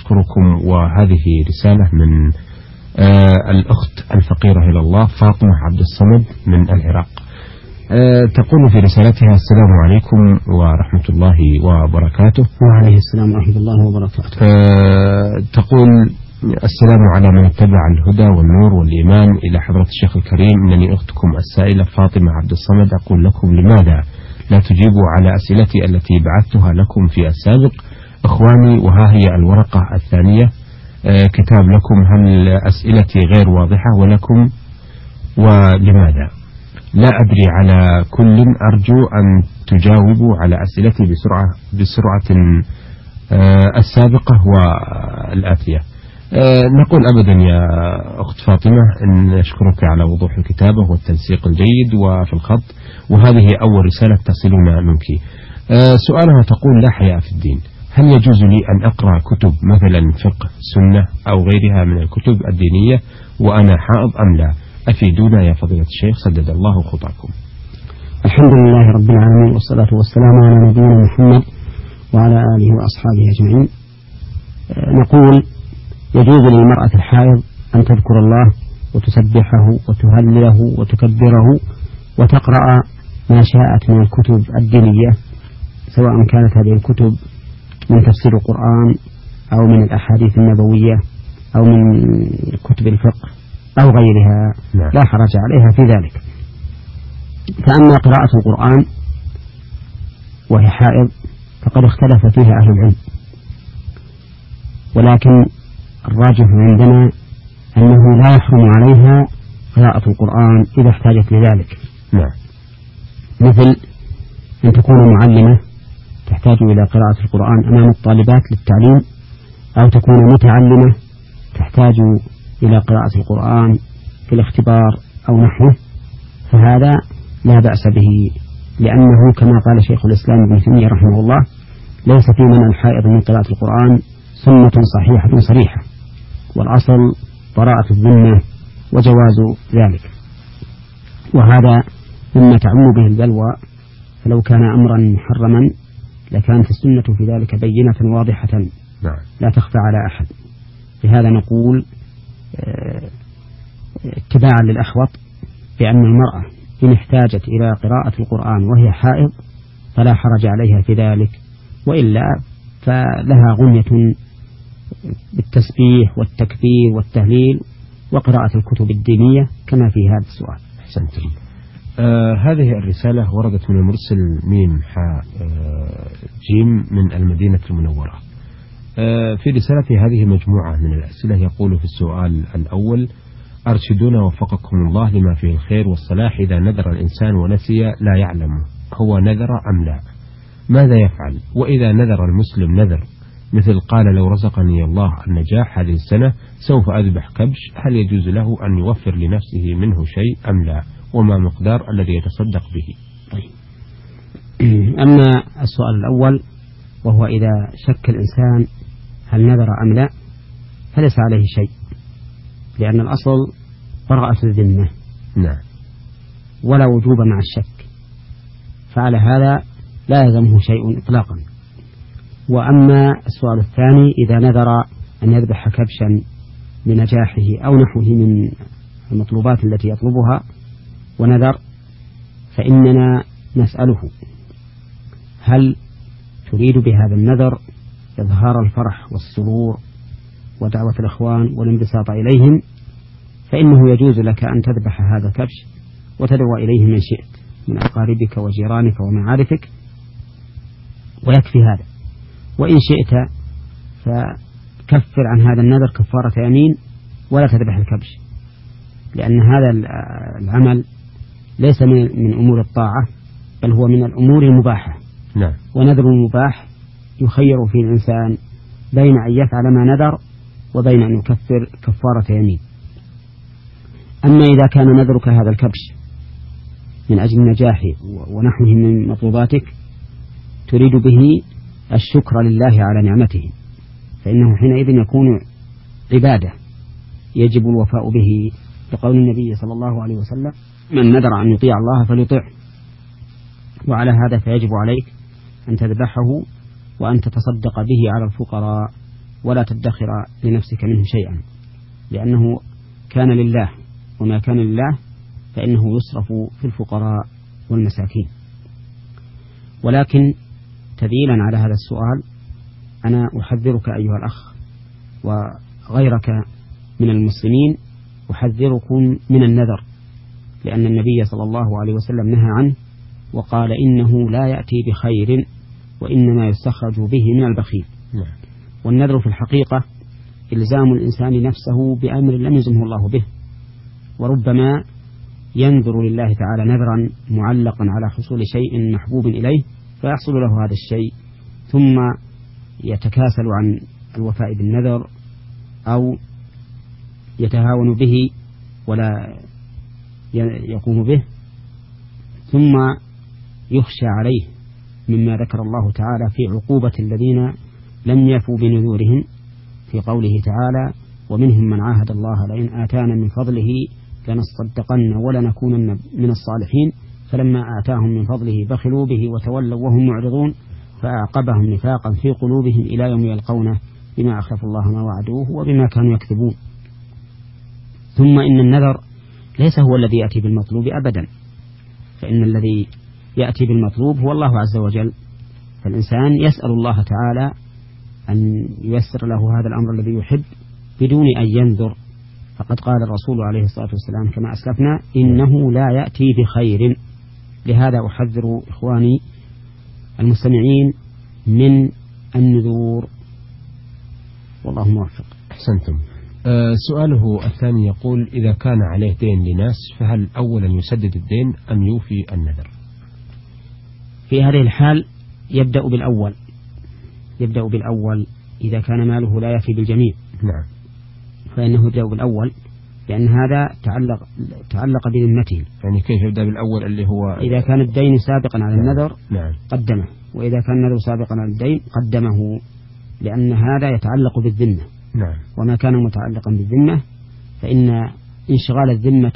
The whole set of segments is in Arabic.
أشكركم. وهذه رسالة من الأخت الفقيرة إلى الله فاطمة عبد الصمد من العراق. تقول في رسالتها: السلام عليكم ورحمة الله وبركاته. وعليه السلام ورحمة الله وبركاته. تقول: السلام على من اتبع الهدى والنور والإيمان إلى حضرة الشيخ الكريم، إنني أختكم السائلة فاطمة عبد الصمد أقول لكم: لماذا لا تجيبوا على أسئلتي التي بعثتها لكم في السابق؟ إخواني، وها هي الورقة الثانية كتاب لكم، هل أسئلتي غير واضحة ولكم ولماذا؟ لا أدري، على كل أرجو أن تجاوبوا على أسئلتي بسرعة السابقة والآتية. نقول أبدا يا أخت فاطمة إن نشكرك على وضوح الكتابة والتنسيق الجيد وفي الخط، وهذه أول رسالة تصلنا منك. سؤالها تقول: لا حياء في الدين، هل يجوز لي أن أقرأ كتب مثلا فقه سنة أو غيرها من الكتب الدينية وأنا حائض أم لا؟ أفيدونا يا فضيلة الشيخ، سدد الله خطاكم. الحمد لله رب العالمين، والصلاة والسلام على نبينا محمد وعلى آله وأصحابه أجمعين. نقول: يجوز للمرأة الحائض أن تذكر الله وتسبحه وتهلله وتكبره وتقرأ ما شاءت من الكتب الدينية، سواء كانت هذه الكتب من تفسير القرآن أو من الأحاديث النبوية أو من كتب الفقه أو غيرها، لا حرج عليها في ذلك. فأما قراءة القرآن وهي حائض فقد اختلف فيها أهل العلم، ولكن الراجح عندنا أنه لا يحرم عليها قراءة القرآن إذا احتاجت لذلك. مثل أن تكون معلمة تحتاج إلى قراءة القرآن أمام الطالبات للتعليم، أو تكون متعلمة تحتاج إلى قراءة القرآن في الاختبار أو نحوه، فهذا لا بأس به، لأنه كما قال شيخ الإسلام ابن تيمية رحمه الله: ليس في منع الحائض من قراءة القرآن سنة صحيحة صريحة، والأصل براءة الذمة وجواز ذلك، وهذا مما تعم به البلوى، فلو كان أمرا محرما لكانت السنة في ذلك بينة واضحة لا تخفى على أحد. لهذا نقول اتباعا للأحوط بأن المرأة إن احتاجت إلى قراءة القرآن وهي حائض فلا حرج عليها في ذلك، وإلا فلها غنية بالتسبيح والتكبير والتهليل وقراءة الكتب الدينية كما في هذا السؤال. أحسنتم. هذه الرسالة وردت من المرسل ميم حاء جيم من المدينة المنورة. في رسالة هذه مجموعة من الأسئلة. يقول في السؤال الأول: أرشدونا وفقكم الله لما فيه الخير والصلاح، إذا نذر الإنسان ونسي لا يعلم هو نذر أم لا، ماذا يفعل؟ وإذا نذر المسلم نذر مثل قال: لو رزقني الله النجاح هذه السنة سوف أذبح كبش، هل يجوز له أن يوفر لنفسه منه شيء أم لا؟ وما مقدار الذي يتصدق به؟ طيب. أما السؤال الأول وهو إذا شك الإنسان هل نذر أم لا فليس عليه شيء، لأن الأصل براءة الذمة ولا وجوب مع الشك، فعلى هذا لا يلزمه شيء إطلاقا. وأما السؤال الثاني: إذا نذر أن يذبح كبشا لنجاحه أو نحوه من المطلوبات التي يطلبها ونذر، فإننا نسأله: هل تريد بهذا النذر إظهار الفرح والسرور ودعوة الإخوان والانبساط إليهم؟ فإنه يجوز لك أن تذبح هذا الكبش وتدعو إليه من شئت من أقاربك وجيرانك ومعارفك، ويكفي هذا. وإن شئت فكفر عن هذا النذر كفارة يمين ولا تذبح الكبش، لأن هذا العمل ليس من أمور الطاعة، بل هو من الأمور المباحة. ونذر المباح يخير فيه الإنسان بين أن يفعل ما نذر وبين أن يكفر كفارة يمين. أما إذا كان نذرك هذا الكبش من أجل النجاح ونحوه من مطلوباتك تريد به الشكر لله على نعمته، فإنه حينئذ يكون عبادة يجب الوفاء به، لقول النبي صلى الله عليه وسلم: من نذر أن يطيع الله فليطيعه. وعلى هذا فيجب عليك أن تذبحه وأن تتصدق به على الفقراء ولا تدخر لنفسك منه شيئا، لأنه كان لله، وما كان لله فإنه يصرف في الفقراء والمساكين. ولكن تذيلا على هذا السؤال أنا أحذرك أيها الأخ وغيرك من المسلمين، أحذركم من النذر، لأن النبي صلى الله عليه وسلم نهى عنه وقال إنه لا يأتي بخير وإنما يستخرج به من البخيل. والنذر في الحقيقة إلزام الإنسان نفسه بأمر لم يلزمه الله به، وربما ينذر لله تعالى نذرا معلقا على حصول شيء محبوب إليه فيحصل له هذا الشيء، ثم يتكاسل عن الوفاء بالنذر أو يتهاون به ولا يقوم به، ثم يخشى عليه مما ذكر الله تعالى في عقوبة الذين لم يفوا بنذورهم في قوله تعالى: ومنهم من عاهد الله لئن آتانا من فضله لنصدقن ولنكونن من الصالحين فلما آتاهم من فضله بخلوا به وتولوا وهم معرضون فأعقبهم نفاقا في قلوبهم إلى يوم يلقونه بما أخلفوا الله ما وعدوه وبما كانوا يكذبون. ثم إن النذر ليس هو الذي يأتي بالمطلوب أبدا، فإن الذي يأتي بالمطلوب هو الله عز وجل، فالإنسان يسأل الله تعالى أن ييسر له هذا الأمر الذي يحب بدون أن ينذر، فقد قال الرسول عليه الصلاة والسلام كما أسلفنا: إنه لا يأتي بخير. لهذا أحذر إخواني المستمعين من النذور، والله موفق. أحسنتم. سؤاله الثاني يقول: إذا كان عليه دين لناس فهل أولا يسدد الدين أم يوفي النذر؟ في هذه الحال يبدأ بالأول إذا كان ماله لا يفي بالجميع. نعم. فإنه يبدأ بالأول، لأن هذا تعلق بذمته. يعني كيف يبدأ بالأول اللي هو إذا كان الدين سابقا على النذر نعم. قدمه، وإذا كان النذر سابقا على الدين قدمه، لأن هذا يتعلق بالذمة. نعم. وما كان متعلقا بالذمة فإن انشغال الذمة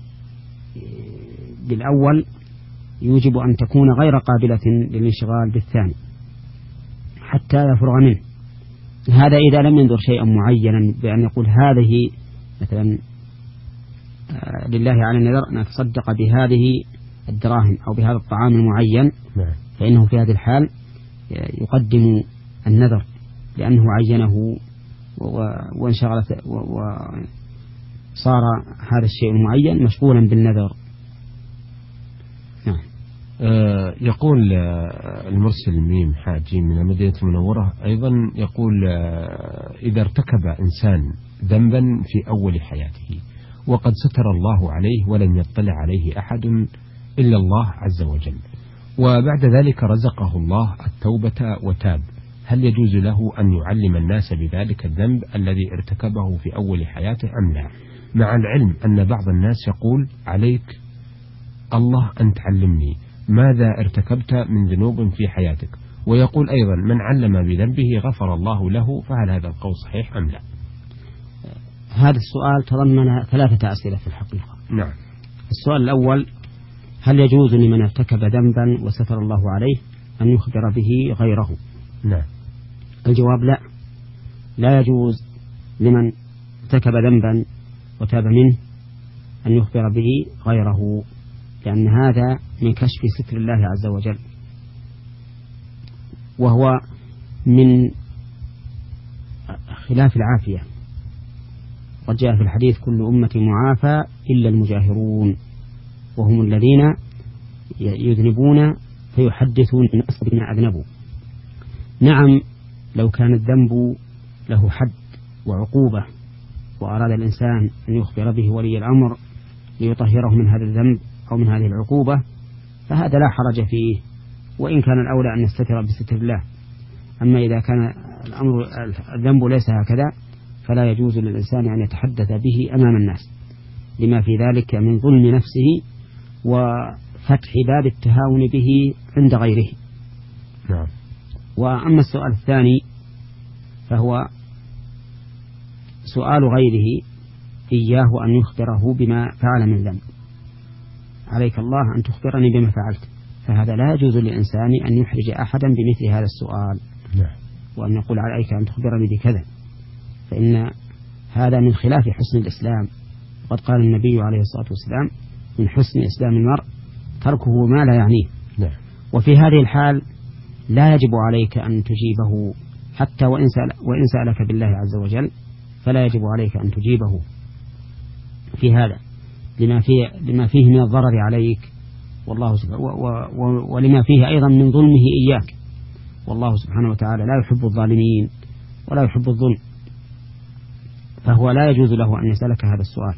بالأول يوجب أن تكون غير قابلة للانشغال بالثاني حتى يفرغ منه. هذا إذا لم ينذر شيئا معينا بأن يقول هذه مثلا لله على النذر أن أتصدق بهذه الدراهم أو بهذا الطعام المعين، فإنه في هذه الحال يقدم النذر لأنه عينه وانشغلت وصار هذا الشيء المعين مشغولا بالنذر. نعم. يقول المرسل ميم حاجي من المدينة المنورة أيضا يقول: إذا ارتكب إنسان ذنبا في أول حياته وقد ستر الله عليه ولم يطلع عليه أحد إلا الله عز وجل، وبعد ذلك رزقه الله التوبة وتاب، هل يجوز له أن يعلم الناس بذلك الذنب الذي ارتكبه في أول حياته أم لا؟ مع العلم أن بعض الناس يقول: عليك الله أن تعلمني ماذا ارتكبت من ذنوب في حياتك، ويقول أيضا: من علم بذنبه غفر الله له، فهل هذا القول صحيح أم لا؟ هذا السؤال تضمن 3 أسئلة في الحقيقة. نعم. السؤال الأول: هل يجوز لمن ارتكب ذنبا وستر الله عليه أن يخبر به غيره؟ نعم. الجواب: لا يجوز لمن ارتكب ذنبا وتاب منه أن يخبر به غيره، لأن هذا من كشف ستر الله عز وجل، وهو من خلاف العافية. قد جاء في الحديث: كل أمة معافى إلا المجاهرون، وهم الذين يذنبون فيحدثون الناس بما أذنبوا. نعم، لو كان الذنب له حد وعقوبة وأراد الإنسان أن يخبر به ولي الأمر ليطهره من هذا الذنب أو من هذه العقوبة فهذا لا حرج فيه، وإن كان الأولى أن يستتر بستر الله. أما إذا كان الذنب ليس هكذا فلا يجوز للإنسان أن يتحدث به أمام الناس، لما في ذلك من ظلم نفسه وفتح باب التهاون به عند غيره. نعم. وأما السؤال الثاني فهو سؤال غيره إياه أن يخبره بما فعل من ذنب: عليك الله أن تخبرني بما فعلت. فهذا لا يجوز للإنسان أن يحرج أحدا بمثل هذا السؤال. نعم. وأن يقول: عليك أن تخبرني بكذا، فإن هذا من خلاف حسن الإسلام. وقد قال النبي عليه الصلاة والسلام: من حسن إسلام المرء تركه ما لا يعنيه. نعم. وفي هذه الحال لا يجب عليك أن تجيبه، حتى وإن سألك بالله عز وجل فلا يجب عليك أن تجيبه في هذا، لما فيه من الضرر عليك والله سبحانه، ولما فيه أيضا من ظلمه إياك، والله سبحانه وتعالى لا يحب الظالمين ولا يحب الظلم، فهو لا يجوز له أن يسألك هذا السؤال.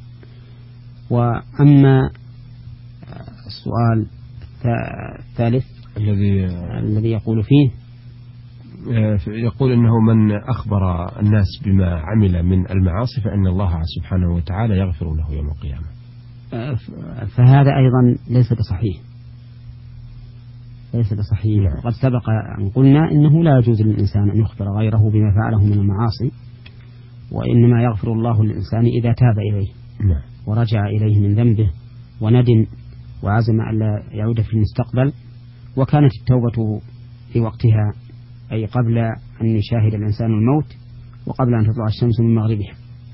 وأما السؤال الثالث الذي يقول فيه، يقول إنه من أخبر الناس بما عمل من المعاصي فإن الله سبحانه وتعالى يغفر له يوم القيامة، فهذا أيضا ليس بصحيح. وقد سبق أن قلنا إنه لا يجوز للإنسان أن يخبر غيره بما فعله من المعاصي، وإنما يغفر الله للإنسان إذا تاب إليه ورجع إليه من ذنبه وندم وعزم ألا يعود في المستقبل، وكانت التوبة في وقتها، أي قبل أن يشاهد الإنسان الموت وقبل أن تطلع الشمس من مغربها.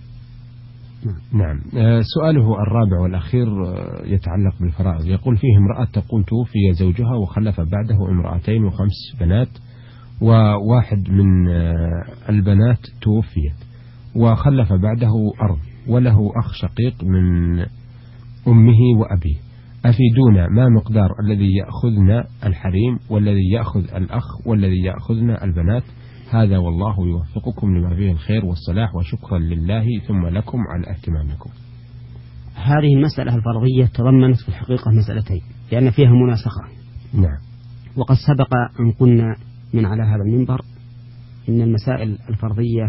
نعم. سؤاله الرابع والأخير يتعلق بالفرائض. يقول فيه: امرأة تقول توفي زوجها وخلف بعده امرأتين و5 بنات، وواحد من البنات توفيت وخلف بعده أرض، وله أخ شقيق من أمه وأبيه، أفيدونا ما مقدار الذي يأخذنا الحريم والذي يأخذ الأخ والذي يأخذنا البنات؟ هذا والله يوفقكم لما فيه الخير والصلاح، وشكرا لله ثم لكم على اهتمامكم. هذه المسألة الفرضية تضمنت في الحقيقة مسألتين، لأن فيها مناسخة. نعم. وقد سبق أن قلنا من على هذا المنبر إن المسائل الفرضية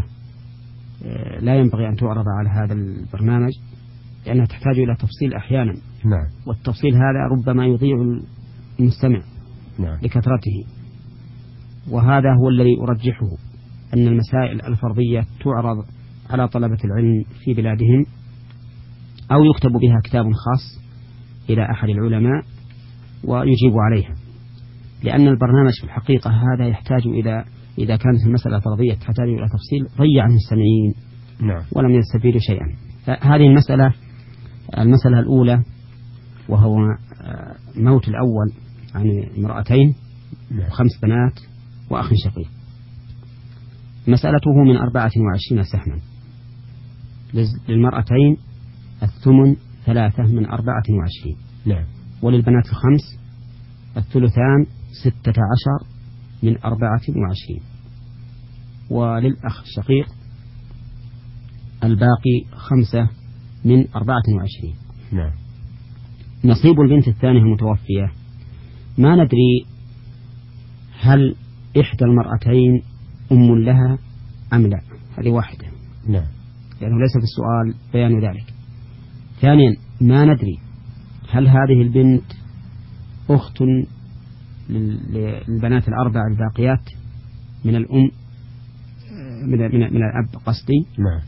لا ينبغي أن تعرض على هذا البرنامج، لأنها تحتاج إلى تفصيل أحيانا. نعم. والتفصيل هذا ربما يضيع المستمع لكثرته، وهذا هو الذي أرجحه، أن المسائل الفرضية تعرض على طلبة العلم في بلادهم، أو يكتب بها كتاب خاص إلى أحد العلماء ويجيب عليها، لأن البرنامج في الحقيقة هذا يحتاج إذا كانت المسألة فرضية تحتاج إلى تفصيل ضيع المستمعين ولم يستفيدوا شيئا. هذه المسألة الأولى، وهو موت الأول عن امرأتين و5 بنات وأخ شقيق، مسألته من 24 سهما. للمرأتين الثمن 3 من 24. نعم. وللبنات ال5 الثلثان 16 من 24. وللأخ الشقيق الباقي 5 من 24. نعم. نصيب البنت الثانية المتوفية ما ندري هل إحدى المرأتين أم لها أم لا، هذه واحدة. نعم. لأنه ليس في السؤال بيان ذلك. ثانيا ما ندري هل هذه البنت أخت للبنات ال4 الباقيات من الأم من الأب قصدي، نعم،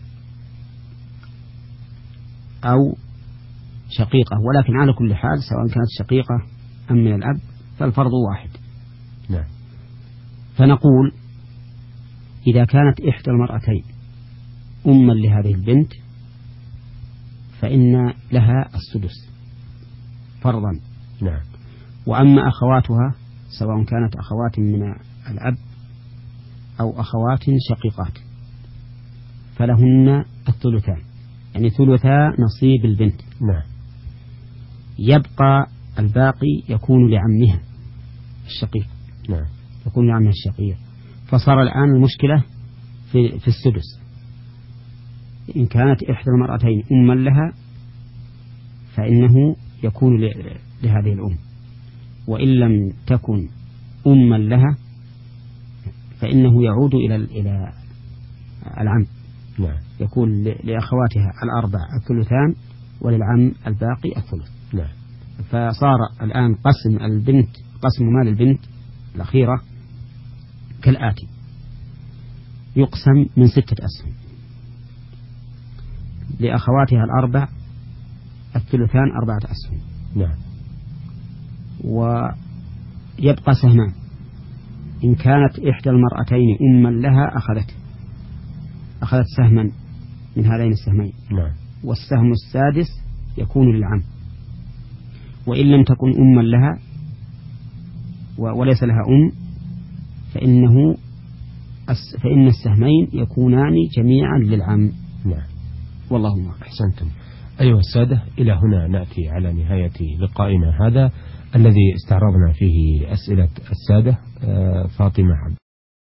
أو شقيقة. ولكن على كل حال سواء كانت شقيقة أم من الأب فالفرض واحد. نعم. فنقول إذا كانت إحدى المرأتين أما لهذه البنت فإن لها السدس فرضا. نعم. وأما أخواتها سواء كانت أخوات من الأب أو أخوات شقيقات فلهن الثلثان، يعني ثلثا نصيب البنت. نعم. يبقى الباقي يكون لعمها الشقيق. نعم. يكون لعمها الشقيق. فصار الآن المشكلة في السدس. إن كانت إحدى المرأتين أما لها فإنه يكون لهذه الأم، وإن لم تكن أما لها فإنه يعود إلى العم. نعم. يكون لأخواتها ال4 الثلثان وللعم الباقي الثلث. نعم. فصار الآن قسم مال البنت الأخيرة كالآتي: يقسم من 6 أسهم، لأخواتها ال4 الثلثان 4 أسهم. نعم. ويبقى سهمان. إن كانت إحدى المرأتين أما لها أخذته، أخذت سهما من هذين السهمين، نعم. والسهم السادس يكون للعم، وإن لم تكن أما لها وليس لها فإن السهمين يكونان جميعا للعم. نعم. والله أعلم. أحسنتم. أيها السادة، إلى هنا نأتي على نهاية لقائنا هذا الذي استعرضنا فيه أسئلة السادة. فاطمة